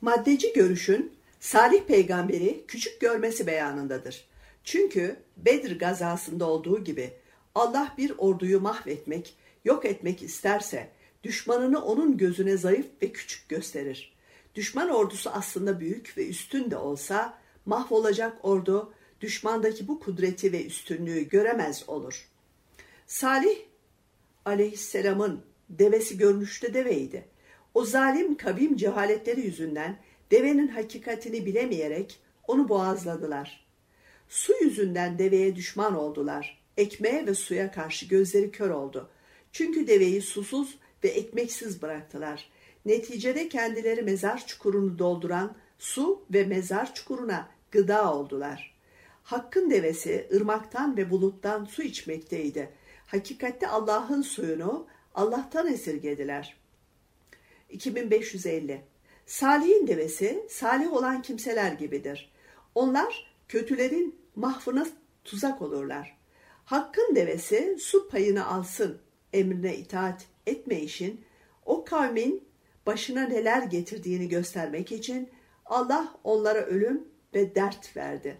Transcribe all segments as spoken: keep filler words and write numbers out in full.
Maddeci görüşün Salih peygamberi küçük görmesi beyanındadır. Çünkü Bedir gazasında olduğu gibi Allah bir orduyu mahvetmek, yok etmek isterse düşmanını onun gözüne zayıf ve küçük gösterir. Düşman ordusu aslında büyük ve üstün de olsa mahvolacak ordu düşmandaki bu kudreti ve üstünlüğü göremez olur. Salih aleyhisselamın devesi görünüşte deveydi. O zalim kavim cehaletleri yüzünden devenin hakikatini bilemeyerek onu boğazladılar. Su yüzünden deveye düşman oldular. Ekmeğe ve suya karşı gözleri kör oldu. Çünkü deveyi susuz ve ekmeksiz bıraktılar. Neticede kendileri mezar çukurunu dolduran su ve mezar çukuruna gıda oldular. Hakk'ın devesi ırmaktan ve buluttan su içmekteydi. Hakikatte Allah'ın suyunu Allah'tan esirgediler. iki bin beş yüz elli Salih'in devesi salih olan kimseler gibidir. Onlar kötülerin mahvına tuzak olurlar. Hakk'ın devesi su payını alsın emrine itaat etmeyişin o kavmin başına neler getirdiğini göstermek için Allah onlara ölüm ve dert verdi.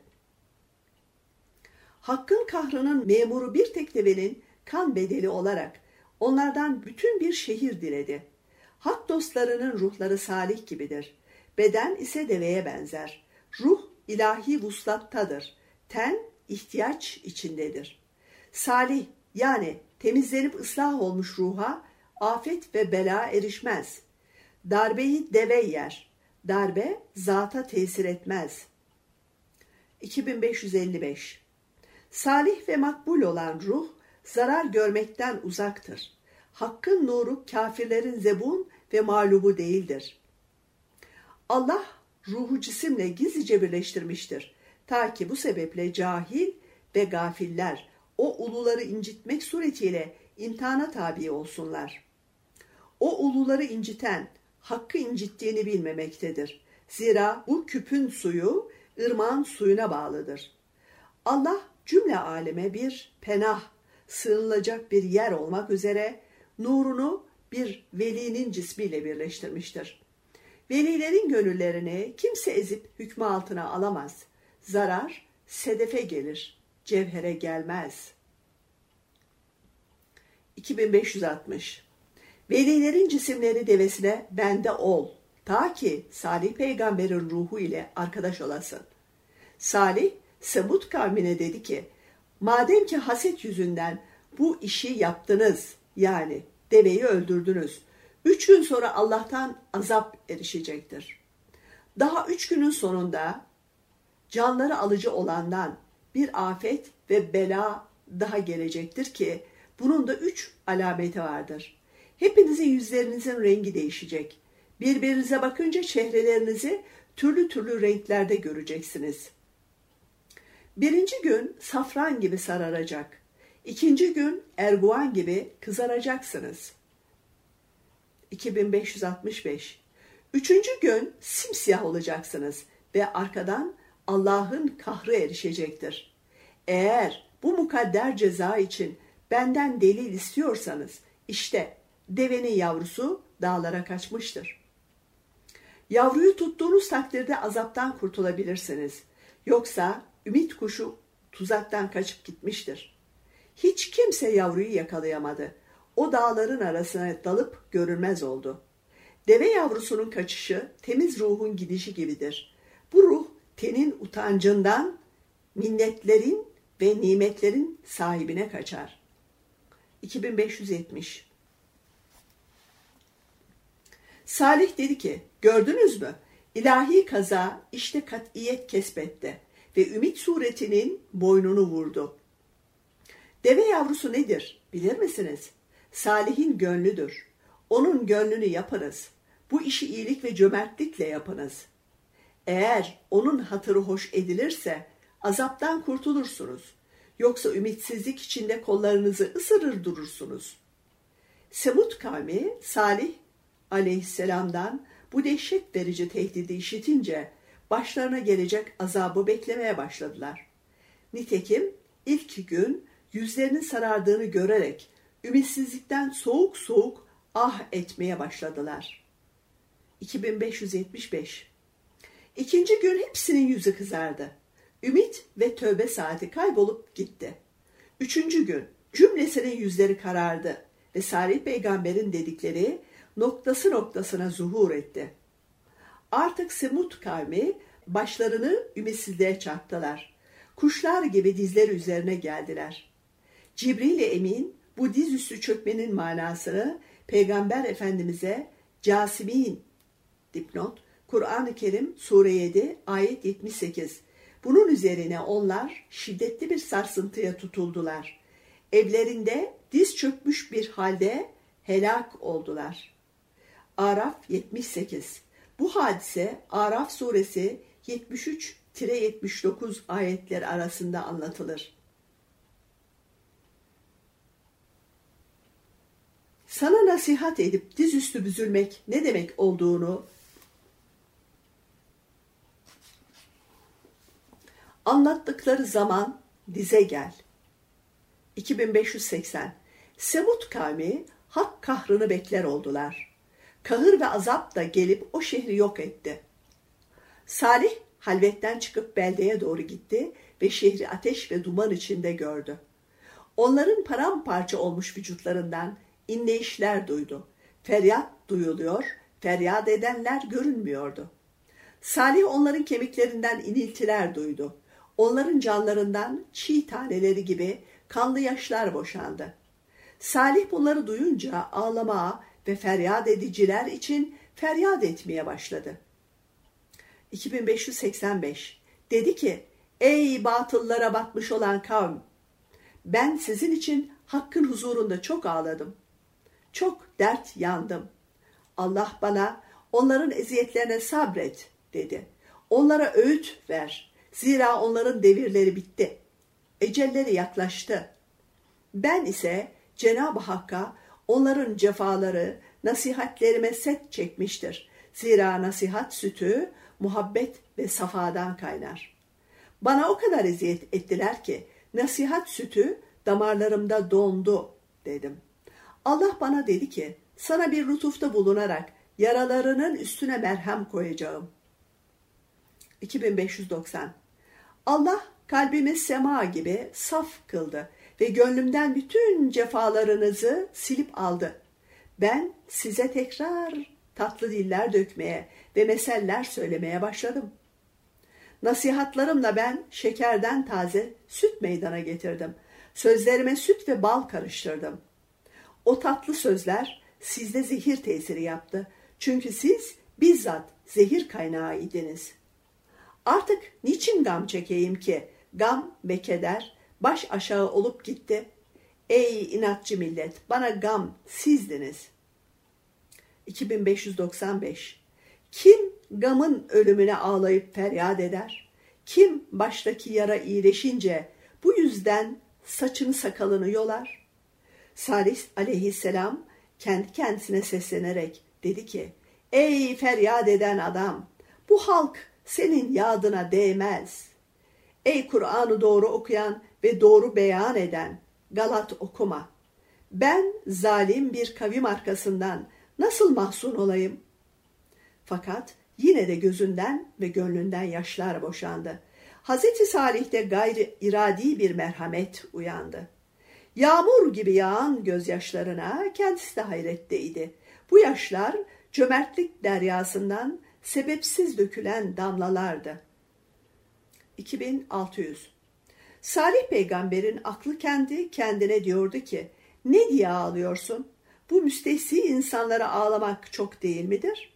Hakk'ın kahrının memuru bir tek devenin kan bedeli olarak onlardan bütün bir şehir diledi. Hak dostlarının ruhları salih gibidir. Beden ise deveye benzer. Ruh ilahi vuslattadır. Ten ihtiyaç içindedir. Salih yani temizlenip ıslah olmuş ruha afet ve bela erişmez. Darbeyi deve yer. Darbe zata tesir etmez. iki bin beş yüz elli beş Salih ve makbul olan ruh zarar görmekten uzaktır. Hakkın nuru kafirlerin zebun ve mağlubu değildir. Allah ruhu cisimle gizlice birleştirmiştir. Ta ki bu sebeple cahil ve gafiller o uluları incitmek suretiyle imtihana tabi olsunlar. O uluları inciten hakkı incittiğini bilmemektedir. Zira bu küpün suyu ırmağın suyuna bağlıdır. Allah cümle aleme bir penah, sığınılacak bir yer olmak üzere nurunu bir velinin cismiyle birleştirmiştir. Velilerin gönüllerini kimse ezip hükmü altına alamaz. Zarar sedefe gelir, cevhere gelmez. iki bin beş yüz altmış Velilerin cisimleri devesine bende ol, ta ki Salih peygamberin ruhu ile arkadaş olasın. Salih, Semud kavmine dedi ki, madem ki haset yüzünden bu işi yaptınız, yani deveyi öldürdünüz, üç gün sonra Allah'tan azap erişecektir. Daha üç günün sonunda canları alıcı olandan bir afet ve bela daha gelecektir ki, bunun da üç alameti vardır. Hepinizin yüzlerinizin rengi değişecek. Birbirinize bakınca çehrelerinizi türlü türlü renklerde göreceksiniz. Birinci gün safran gibi sararacak. İkinci gün erguvan gibi kızaracaksınız. iki bin beş yüz altmış beş Üçüncü gün simsiyah olacaksınız ve arkadan Allah'ın kahrı erişecektir. Eğer bu mukadder ceza için benden delil istiyorsanız, işte devenin yavrusu dağlara kaçmıştır. Yavruyu tuttuğunuz takdirde azaptan kurtulabilirsiniz. Yoksa ümit kuşu tuzaktan kaçıp gitmiştir. Hiç kimse yavruyu yakalayamadı. O dağların arasına dalıp görünmez oldu. Deve yavrusunun kaçışı temiz ruhun gidişi gibidir. Bu ruh tenin utancından minnetlerin ve nimetlerin sahibine kaçar. iki bin beş yüz yetmiş Salih dedi ki, gördünüz mü? İlahi kaza işte kat'iyet kesbetti ve ümit suretinin boynunu vurdu. Deve yavrusu nedir? Bilir misiniz? Salih'in gönlüdür. Onun gönlünü yapınız. Bu işi iyilik ve cömertlikle yapınız. Eğer onun hatırı hoş edilirse azaptan kurtulursunuz. Yoksa ümitsizlik içinde kollarınızı ısırır durursunuz. Semud kavmi Salih aleyhisselamdan bu dehşet verici tehdidi işitince başlarına gelecek azabı beklemeye başladılar. Nitekim ilk gün yüzlerinin sarardığını görerek ümitsizlikten soğuk soğuk ah etmeye başladılar. iki bin beş yüz yetmiş beş İkinci gün hepsinin yüzü kızardı. Ümit ve tövbe saati kaybolup gitti. Üçüncü gün cümlesinin yüzleri karardı ve Salih peygamberin dedikleri noktası noktasına zuhur etti. Artık Semud kavmi başlarını ümitsizliğe çarptılar. Kuşlar gibi dizleri üzerine geldiler. Cibril-i Emin bu dizüstü çökmenin manasını Peygamber Efendimiz'e Casimin dipnot Kur'an-ı Kerim Sure yedi ayet yetmiş sekiz. Bunun üzerine onlar şiddetli bir sarsıntıya tutuldular. Evlerinde diz çökmüş bir halde helak oldular. Araf yetmiş sekiz. Bu hadise Araf suresi yetmiş üç yetmiş dokuz ayetler arasında anlatılır. Sana nasihat edip dizüstü büzülmek ne demek olduğunu anlattıkları zaman dize gel. iki bin beş yüz seksen. Semud kavmi hak kahrını bekler oldular. Kahır ve azap da gelip o şehri yok etti. Salih halvetten çıkıp beldeye doğru gitti ve şehri ateş ve duman içinde gördü. Onların paramparça olmuş vücutlarından inleyişler duydu. Feryat duyuluyor, feryat edenler görünmüyordu. Salih onların kemiklerinden iniltiler duydu. Onların canlarından çiğ taneleri gibi kanlı yaşlar boşandı. Salih bunları duyunca ağlamaya ve feryat ediciler için feryat etmeye başladı. iki bin beş yüz seksen beş. Dedi ki, ey batıllara batmış olan kavm, ben sizin için Hakk'ın huzurunda çok ağladım. Çok dert yandım. Allah bana onların eziyetlerine sabret dedi. Onlara öğüt ver. Zira onların devirleri bitti. Ecelleri yaklaştı. Ben ise Cenab-ı Hakk'a onların cefaları nasihatlerime set çekmiştir. Zira nasihat sütü muhabbet ve safadan kaynar. Bana o kadar eziyet ettiler ki nasihat sütü damarlarımda dondu dedim. Allah bana dedi ki sana bir lütufta bulunarak yaralarının üstüne merhem koyacağım. iki bin beş yüz doksan. Allah kalbimi sema gibi saf kıldı ve gönlümden bütün cefalarınızı silip aldı. Ben size tekrar tatlı diller dökmeye ve meseller söylemeye başladım. Nasihatlarımla ben şekerden taze süt meydana getirdim. Sözlerime süt ve bal karıştırdım. O tatlı sözler sizde zehir tesiri yaptı. Çünkü siz bizzat zehir kaynağı idiniz. Artık niçin gam çekeyim ki? Gam ve keder baş aşağı olup gitti. Ey inatçı millet, bana gam sizdiniz. iki bin beş yüz doksan beş. Kim gamın ölümüne ağlayıp feryat eder? Kim baştaki yara iyileşince bu yüzden saçını sakalını yolar? Salih aleyhisselam kendi kendisine seslenerek dedi ki, ey feryat eden adam, bu halk senin yadına değmez. Ey Kur'an'ı doğru okuyan ve doğru beyan eden, galat okuma. Ben zalim bir kavim arkasından nasıl mahzun olayım? Fakat yine de gözünden ve gönlünden yaşlar boşandı. Hazreti Salih'te gayri iradi bir merhamet uyandı. Yağmur gibi yağan gözyaşlarına kendisi de hayretteydi. Bu yaşlar cömertlik deryasından sebepsiz dökülen damlalardı. iki bin altı yüz. Salih peygamberin aklı kendi kendine diyordu ki, ne diye ağlıyorsun? Bu müstehsi insanlara ağlamak çok değil midir?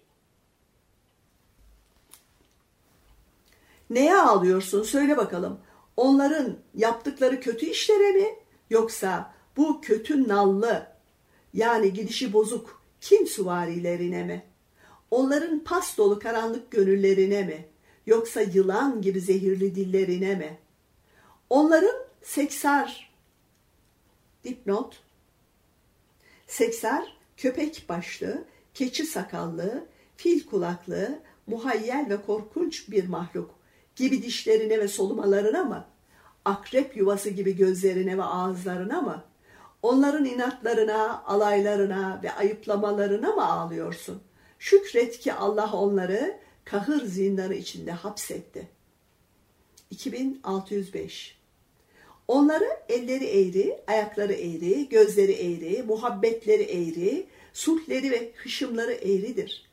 Neye ağlıyorsun? Söyle bakalım. Onların yaptıkları kötü işlere mi? Yoksa bu kötü nallı, yani gidişi bozuk Kin süvarilerine mi? Onların pas dolu karanlık gönüllerine mi? Yoksa yılan gibi zehirli dillerine mi? Onların seksar, dipnot, seksar, köpek başlı, keçi sakallı, fil kulaklı, muhayyel ve korkunç bir mahluk gibi dişlerine ve solumalarına mı? Akrep yuvası gibi gözlerine ve ağızlarına mı? Onların inatlarına, alaylarına ve ayıplamalarına mı ağlıyorsun? Şükret ki Allah onları kahır zindanı içinde hapsetti. iki bin altı yüz beş. Onları elleri eğri, ayakları eğri, gözleri eğri, muhabbetleri eğri, sulhleri ve hışımları eğridir.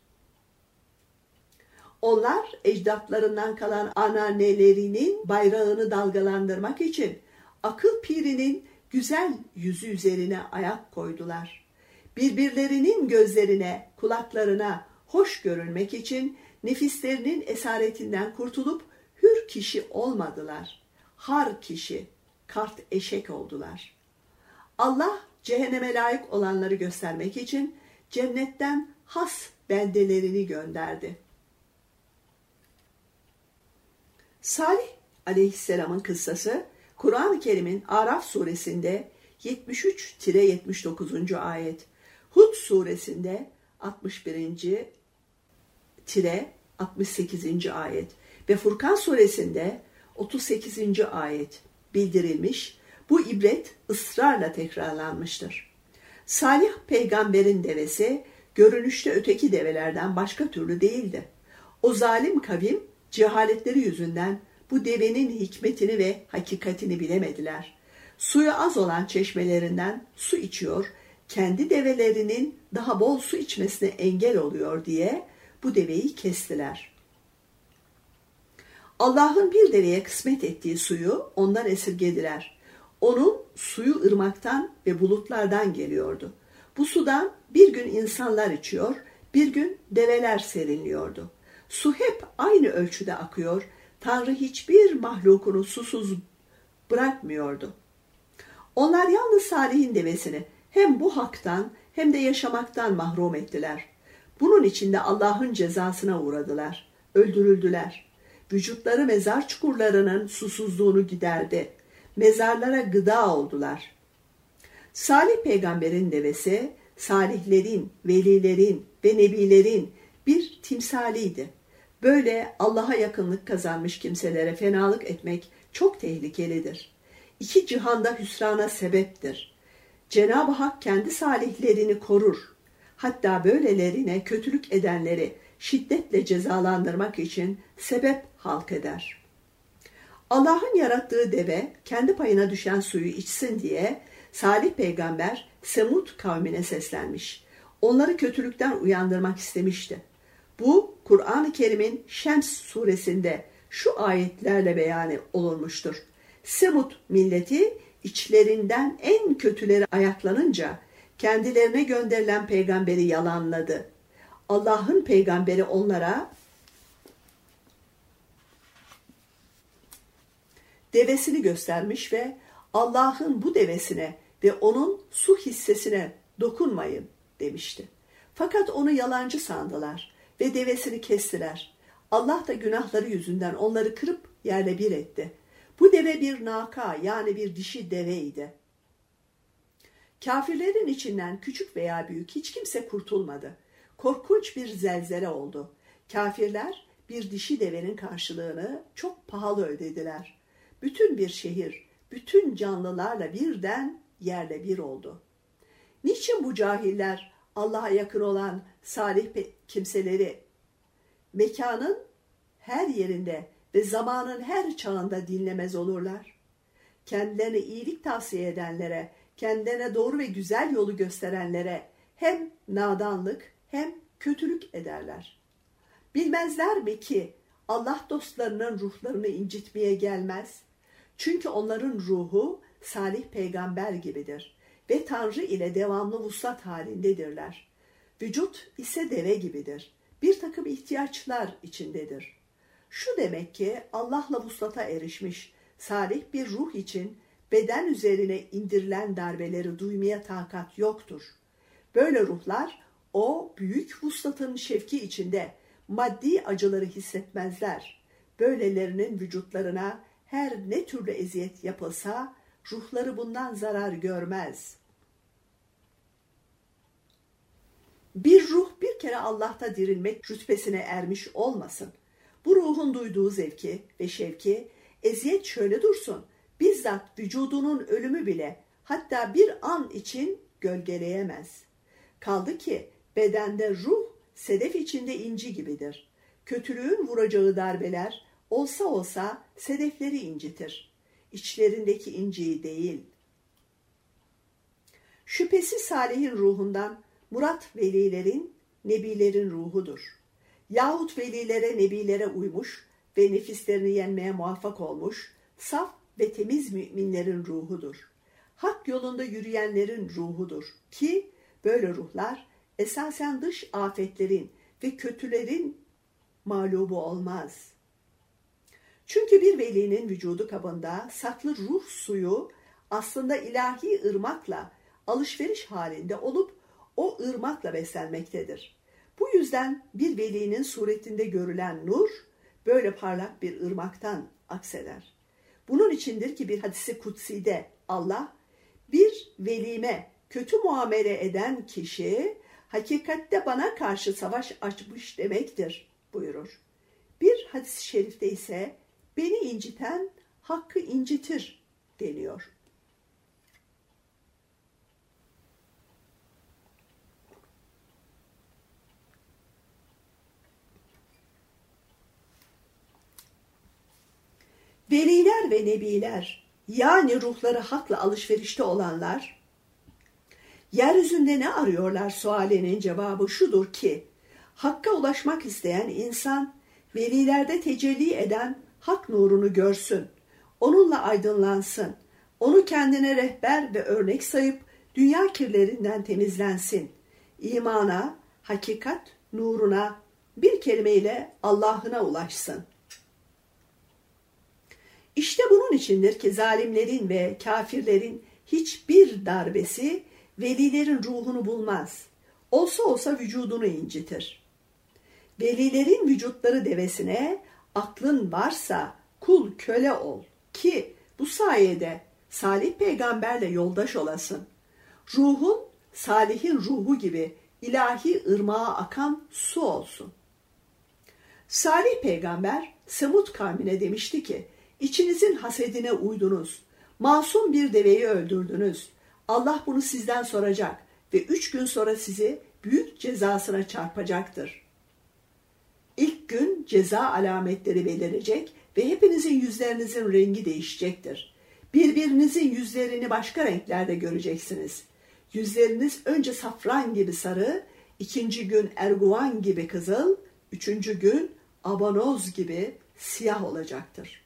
Onlar ecdatlarından kalan ananelerinin bayrağını dalgalandırmak için akıl pirinin güzel yüzü üzerine ayak koydular. Birbirlerinin gözlerine, kulaklarına hoş görünmek için nefislerinin esaretinden kurtulup hür kişi olmadılar. Har kişi, kart eşek oldular. Allah cehenneme layık olanları göstermek için cennetten has bendelerini gönderdi. Salih aleyhisselamın kıssası Kur'an-ı Kerim'in Araf suresinde yetmiş üç yetmiş dokuzuncu ayet, Hud suresinde altmış birinci altmış sekizinci ayet ve Furkan suresinde otuz sekizinci ayet bildirilmiş, bu ibret ısrarla tekrarlanmıştır. Salih peygamberin devesi görünüşte öteki develerden başka türlü değildi. O zalim kavim cehaletleri yüzünden bu devenin hikmetini ve hakikatini bilemediler. Suyu az olan çeşmelerinden su içiyor, kendi develerinin daha bol su içmesine engel oluyor diye bu deveyi kestiler. Allah'ın bir deveye kısmet ettiği suyu ondan esirgediler. Onun suyu ırmaktan ve bulutlardan geliyordu. Bu sudan bir gün insanlar içiyor, bir gün develer serinliyordu. Su hep aynı ölçüde akıyor, Tanrı hiçbir mahlukunu susuz bırakmıyordu. Onlar yalnız Salih'in devesini hem bu haktan hem de yaşamaktan mahrum ettiler. Bunun için de Allah'ın cezasına uğradılar, öldürüldüler. Vücutları mezar çukurlarının susuzluğunu giderdi. Mezarlara gıda oldular. Salih peygamberin devesi, salihlerin, velilerin ve nebilerin bir timsaliydi. Böyle Allah'a yakınlık kazanmış kimselere fenalık etmek çok tehlikelidir. İki cihanda hüsrana sebeptir. Cenab-ı Hak kendi salihlerini korur. Hatta böylelerine kötülük edenleri şiddetle cezalandırmak için sebep halk eder. Allah'ın yarattığı deve kendi payına düşen suyu içsin diye Salih peygamber Semud kavmine seslenmiş. Onları kötülükten uyandırmak istemişti. Bu Kur'an-ı Kerim'in Şems suresinde şu ayetlerle beyan olunmuştur. Semud milleti içlerinden en kötüleri ayaklanınca kendilerine gönderilen peygamberi yalanladı. Allah'ın peygamberi onlara devesini göstermiş ve Allah'ın bu devesine ve onun su hissesine dokunmayın demişti. Fakat onu yalancı sandılar ve devesini kestiler. Allah da günahları yüzünden onları kırıp yerle bir etti. Bu deve bir naka, yani bir dişi deveydi. Kafirlerin içinden küçük veya büyük hiç kimse kurtulmadı. Korkunç bir zelzele oldu. Kafirler bir dişi devenin karşılığını çok pahalı ödediler. Bütün bir şehir, bütün canlılarla birden yerle bir oldu. Niçin bu cahiller Allah'a yakın olan salih kimseleri mekanın her yerinde ve zamanın her çağında dinlemez olurlar? Kendilerine iyilik tavsiye edenlere, kendilerine doğru ve güzel yolu gösterenlere hem nadanlık hem kötülük ederler. Bilmezler mi ki Allah dostlarının ruhlarını incitmeye gelmez? Çünkü onların ruhu salih peygamber gibidir ve Tanrı ile devamlı vuslat halindedirler. Vücut ise deve gibidir. Bir takım ihtiyaçlar içindedir. Şu demek ki Allah'la vuslata erişmiş salih bir ruh için beden üzerine indirilen darbeleri duymaya takat yoktur. Böyle ruhlar o büyük vuslatın şefki içinde maddi acıları hissetmezler. Böylelerinin vücutlarına her ne türlü eziyet yapılsa ruhları bundan zarar görmez. Bir ruh bir kere Allah'ta dirilmek rütbesine ermiş olmasın. Bu ruhun duyduğu zevki ve şevki, eziyet şöyle dursun, bizzat vücudunun ölümü bile hatta bir an için gölgeleyemez. Kaldı ki bedende ruh sedef içinde inci gibidir. Kötülüğün vuracağı darbeler olsa olsa sedefleri incitir. İçlerindeki inciyi değil. Şüphesiz Salih'in ruhundan murat velilerin, nebilerin ruhudur. Yahut velilere, nebilere uymuş ve nefislerini yenmeye muvaffak olmuş, saf ve temiz müminlerin ruhudur. Hak yolunda yürüyenlerin ruhudur ki böyle ruhlar esasen dış afetlerin ve kötülerin mağlubu olmaz. Çünkü bir velinin vücudu kabında saklı ruh suyu aslında ilahi ırmakla alışveriş halinde olup o ırmakla beslenmektedir. Bu yüzden bir velinin suretinde görülen nur böyle parlak bir ırmaktan akseder. Bunun içindir ki bir hadis-i kutside Allah bir velime kötü muamele eden kişi hakikatte bana karşı savaş açmış demektir buyurur. Bir hadis-i şerifte ise beni inciten hakkı incitir deniyor. Veliler ve nebiler, yani ruhları hakla alışverişte olanlar, yeryüzünde ne arıyorlar sualinin cevabı şudur ki, hakka ulaşmak isteyen insan, velilerde tecelli eden hak nurunu görsün, onunla aydınlansın, onu kendine rehber ve örnek sayıp dünya kirlerinden temizlensin, imana, hakikat nuruna, bir kelimeyle Allah'ına ulaşsın. İşte bunun içindir ki zalimlerin ve kafirlerin hiçbir darbesi velilerin ruhunu bulmaz. Olsa olsa vücudunu incitir. Velilerin vücutları devesine aklın varsa kul köle ol ki bu sayede Salih peygamberle yoldaş olasın. Ruhun Salih'in ruhu gibi ilahi ırmağa akan su olsun. Salih peygamber Semud kavmine demişti ki, İçinizin hasedine uydunuz. Masum bir deveyi öldürdünüz. Allah bunu sizden soracak ve üç gün sonra sizi büyük cezasına çarpacaktır. İlk gün ceza alametleri belirecek ve hepinizin yüzlerinizin rengi değişecektir. Birbirinizin yüzlerini başka renklerde göreceksiniz. Yüzleriniz önce safran gibi sarı, ikinci gün erguvan gibi kızıl, üçüncü gün abanoz gibi siyah olacaktır.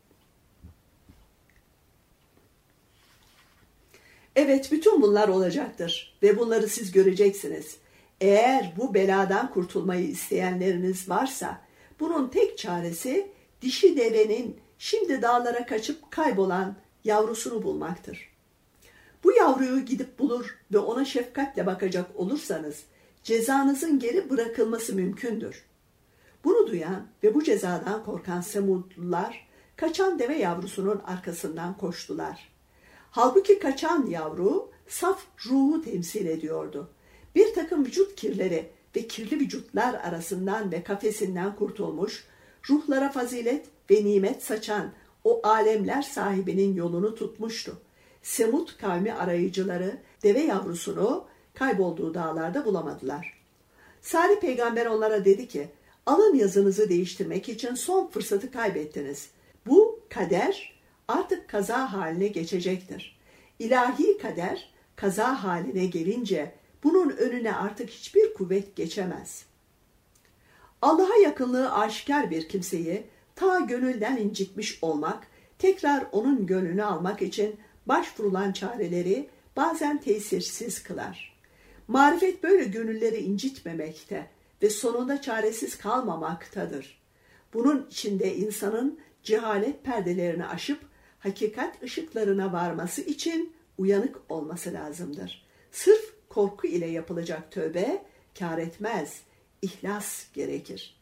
Evet, bütün bunlar olacaktır ve bunları siz göreceksiniz. Eğer bu beladan kurtulmayı isteyenleriniz varsa, bunun tek çaresi dişi devenin şimdi dağlara kaçıp kaybolan yavrusunu bulmaktır. Bu yavruyu gidip bulur ve ona şefkatle bakacak olursanız, cezanızın geri bırakılması mümkündür. Bunu duyan ve bu cezadan korkan Semudlular, kaçan deve yavrusunun arkasından koştular. Halbuki kaçan yavru saf ruhu temsil ediyordu. Bir takım vücut kirleri ve kirli vücutlar arasından ve kafesinden kurtulmuş, ruhlara fazilet ve nimet saçan o alemler sahibinin yolunu tutmuştu. Semud kavmi arayıcıları deve yavrusunu kaybolduğu dağlarda bulamadılar. Salih peygamber onlara dedi ki, alın yazınızı değiştirmek için son fırsatı kaybettiniz. Bu kader artık kaza haline geçecektir. İlahi kader kaza haline gelince bunun önüne artık hiçbir kuvvet geçemez. Allah'a yakınlığı aşikar bir kimseyi ta gönülden incitmiş olmak, tekrar onun gönlünü almak için başvurulan çareleri bazen tesirsiz kılar. Marifet böyle gönülleri incitmemekte ve sonunda çaresiz kalmamaktadır. Bunun içinde insanın cehalet perdelerini aşıp hakikat ışıklarına varması için uyanık olması lazımdır. Sırf korku ile yapılacak tövbe kâr etmez, ihlas gerekir.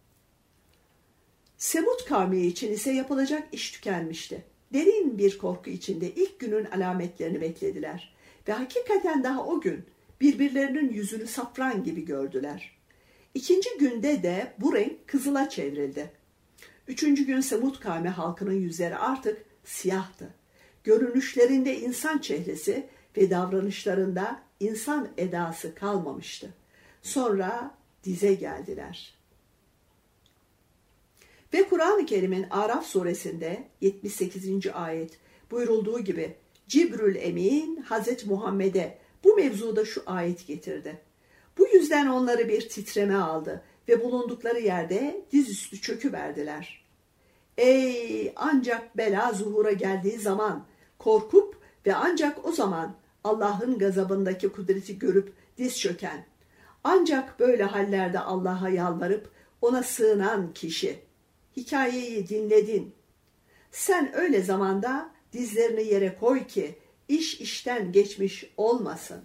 Semud kavmi için ise yapılacak iş tükenmişti. Derin bir korku içinde ilk günün alametlerini beklediler ve hakikaten daha o gün birbirlerinin yüzünü safran gibi gördüler. İkinci günde de bu renk kızıla çevrildi. Üçüncü gün Semud kavmi halkının yüzleri artık siyahtı. Görünüşlerinde insan çehresi ve davranışlarında insan edası kalmamıştı. Sonra dize geldiler. Ve Kur'an-ı Kerim'in Araf suresinde yetmiş sekizinci ayet buyurulduğu gibi Cibrül Emin Hazreti Muhammed'e bu mevzuda şu ayet getirdi. Bu yüzden onları bir titreme aldı ve bulundukları yerde dizüstü çöküverdiler. Ey ancak bela zuhura geldiği zaman korkup ve ancak o zaman Allah'ın gazabındaki kudreti görüp diz çöken, ancak böyle hallerde Allah'a yalvarıp ona sığınan kişi. Hikayeyi dinledin. Sen öyle zamanda dizlerini yere koy ki iş işten geçmiş olmasın.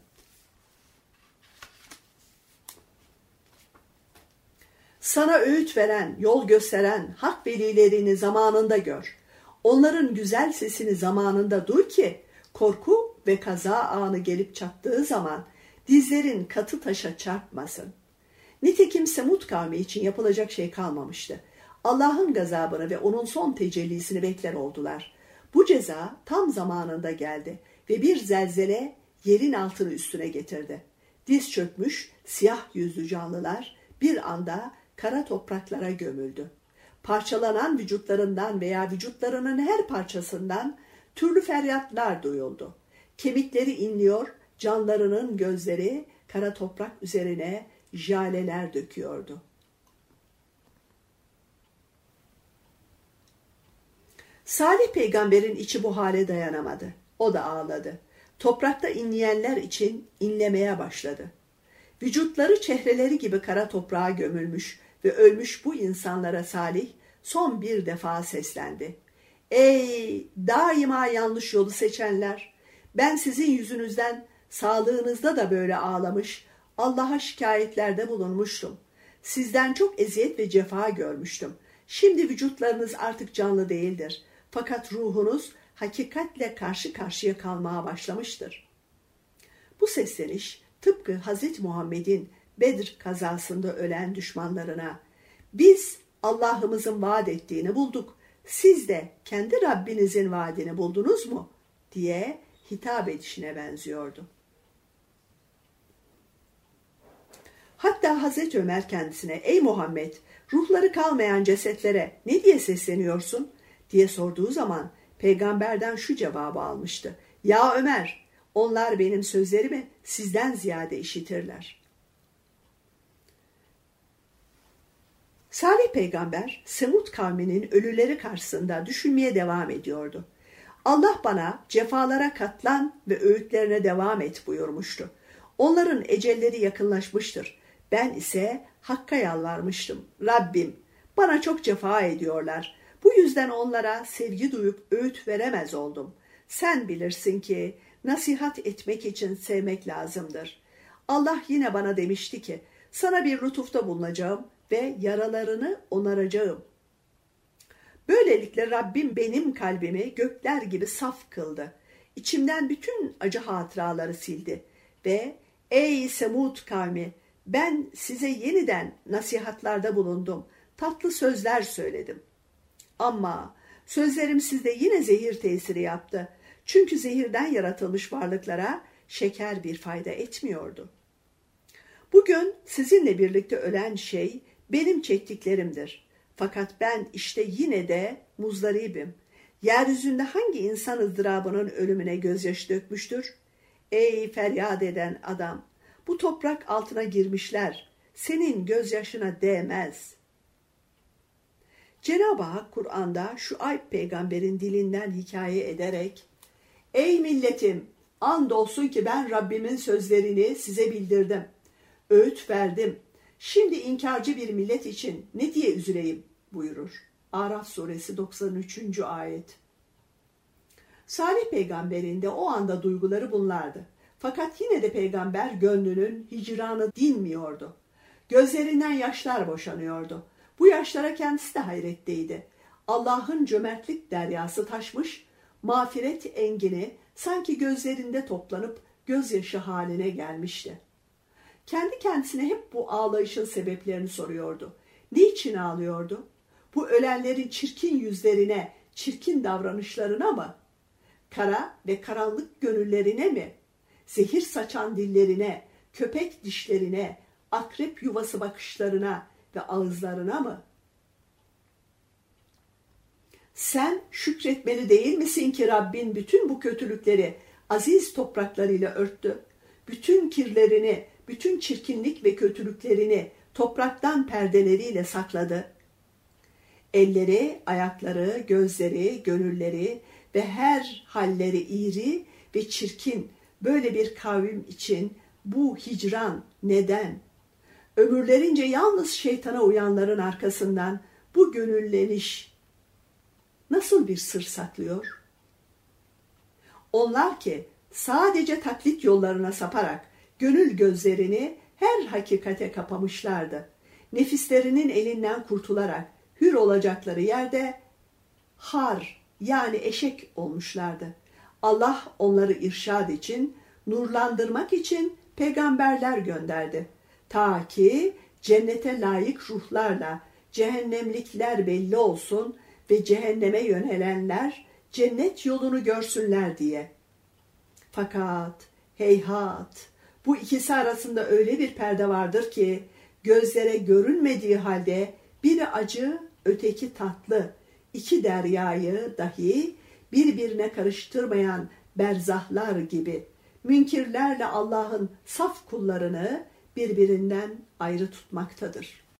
Sana öğüt veren, yol gösteren hak velilerini zamanında gör. Onların güzel sesini zamanında duy ki korku ve kaza anı gelip çattığı zaman dizlerin katı taşa çarpmasın. Nitekim Semud kavmi için yapılacak şey kalmamıştı. Allah'ın gazabını ve onun son tecellisini bekler oldular. Bu ceza tam zamanında geldi ve bir zelzele yerin altını üstüne getirdi. Diz çökmüş siyah yüzlü canlılar bir anda kara topraklara gömüldü. Parçalanan vücutlarından veya vücutlarının her parçasından türlü feryatlar duyuldu. Kemikleri inliyor, canlarının gözleri kara toprak üzerine jaleler döküyordu. Salih peygamberin içi bu hale dayanamadı. O da ağladı. Toprakta inleyenler için inlemeye başladı. Vücutları çehreleri gibi kara toprağa gömülmüş ve ölmüş bu insanlara Salih son bir defa seslendi. Ey daima yanlış yolu seçenler! Ben sizin yüzünüzden sağlığınızda da böyle ağlamış, Allah'a şikayetlerde bulunmuştum. Sizden çok eziyet ve cefa görmüştüm. Şimdi vücutlarınız artık canlı değildir. Fakat ruhunuz hakikatle karşı karşıya kalmaya başlamıştır. Bu sesleniş tıpkı Hazreti Muhammed'in Bedir kazasında ölen düşmanlarına biz Allah'ımızın vaat ettiğini bulduk, siz de kendi Rabbinizin vaadini buldunuz mu diye hitap edişine benziyordu. Hatta Hazreti Ömer kendisine ey Muhammed ruhları kalmayan cesetlere ne diye sesleniyorsun diye sorduğu zaman peygamberden şu cevabı almıştı. Ya Ömer onlar benim sözlerimi sizden ziyade işitirler. Salih peygamber Semud kavminin ölüleri karşısında düşünmeye devam ediyordu. Allah bana cefalara katlan ve öğütlerine devam et buyurmuştu. Onların ecelleri yakınlaşmıştır. Ben ise Hakk'a yalvarmıştım. Rabbim bana çok cefa ediyorlar. Bu yüzden onlara sevgi duyup öğüt veremez oldum. Sen bilirsin ki nasihat etmek için sevmek lazımdır. Allah yine bana demişti ki sana bir lütufta bulunacağım ve yaralarını onaracağım. Böylelikle Rabbim benim kalbimi gökler gibi saf kıldı. İçimden bütün acı hatıraları sildi ve ey Semud kavmi ben size yeniden nasihatlarda bulundum, tatlı sözler söyledim. Ama sözlerim sizde yine zehir tesiri yaptı. Çünkü zehirden yaratılmış varlıklara şeker bir fayda etmiyordu. Bugün sizinle birlikte ölen şey benim çektiklerimdir. Fakat ben işte yine de muzdaribim. Yeryüzünde hangi insan ızdırabının ölümüne gözyaşı dökmüştür? Ey feryat eden adam! Bu toprak altına girmişler. Senin gözyaşına değmez. Cenab-ı Hak Kur'an'da Şuayb peygamberin dilinden hikaye ederek ey milletim! Andolsun ki ben Rabbimin sözlerini size bildirdim. Öğüt verdim. Şimdi inkarcı bir millet için ne diye üzüleyim buyurur. Araf suresi doksan üçüncü ayet. Salih peygamberin de o anda duyguları bunlardı. Fakat yine de peygamber gönlünün hicranı dinmiyordu. Gözlerinden yaşlar boşanıyordu. Bu yaşlara kendisi de hayretteydi. Allah'ın cömertlik deryası taşmış, mağfiret engini sanki gözlerinde toplanıp gözyaşı haline gelmişti. Kendi kendisine hep bu ağlayışın sebeplerini soruyordu. Niçin ağlıyordu? Bu ölenlerin çirkin yüzlerine, çirkin davranışlarına mı? Kara ve karanlık gönüllerine mi? Zehir saçan dillerine, köpek dişlerine, akrep yuvası bakışlarına ve ağızlarına mı? Sen şükretmeli değil misin ki Rabbin bütün bu kötülükleri aziz topraklarıyla örttü? Bütün kirlerini, bütün çirkinlik ve kötülüklerini topraktan perdeleriyle sakladı. Elleri, ayakları, gözleri, gönülleri ve her halleri iğri ve çirkin böyle bir kavim için bu hicran neden? Ömürlerince yalnız şeytana uyanların arkasından bu gönülleniş nasıl bir sır saklıyor? Onlar ki sadece taklit yollarına saparak gönül gözlerini her hakikate kapamışlardı. Nefislerinin elinden kurtularak hür olacakları yerde har yani eşek olmuşlardı. Allah onları irşad için, nurlandırmak için peygamberler gönderdi. Ta ki cennete layık ruhlarla cehennemlikler belli olsun ve cehenneme yönelenler cennet yolunu görsünler diye. Fakat heyhat, bu ikisi arasında öyle bir perde vardır ki gözlere görünmediği halde biri acı, öteki tatlı, iki deryayı dahi birbirine karıştırmayan berzahlar gibi münkirlerle Allah'ın saf kullarını birbirinden ayrı tutmaktadır.